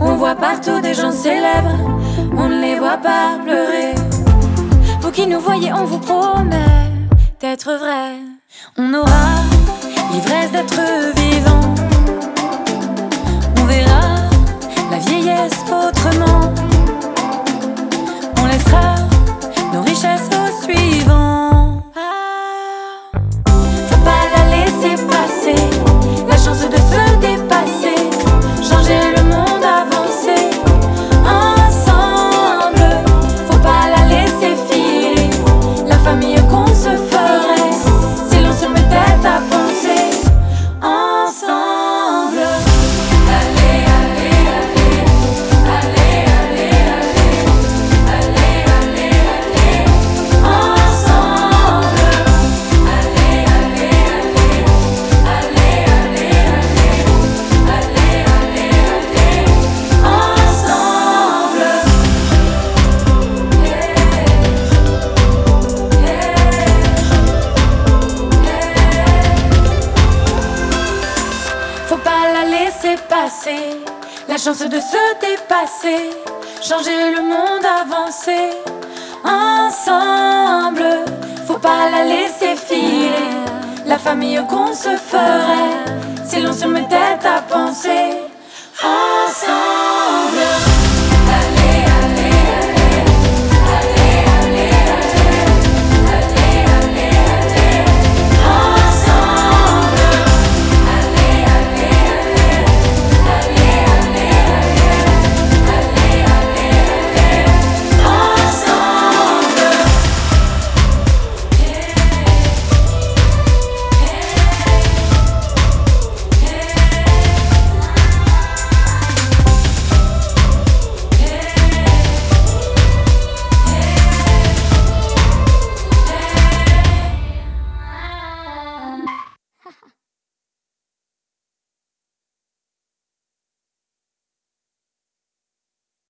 On voit partout des gens célèbres, on ne les voit pas pleurer. Vous qui nous voyez, on vous promet d'être vrai. On aura l'ivresse d'être vivant. On verra la vieillesse autrement. On laissera nos richesses aux suivants. Faut pas la laisser passer, la chance de se dépasser, changer le monde, avancer ensemble. Faut pas la laisser filer, la famille qu'on se ferait si l'on se mettait à penser ensemble. Allez, allez, allez, allez, allez, allez, allez, allez, ensemble. Allez, allez, allez, allez, allez, allez, allez, allez, ensemble. Faut pas la laisser passer, la chance de se dépasser, changer le monde, avancer ensemble. Faut pas la laisser filer, la famille qu'on se ferait si l'on se mettait à penser ensemble.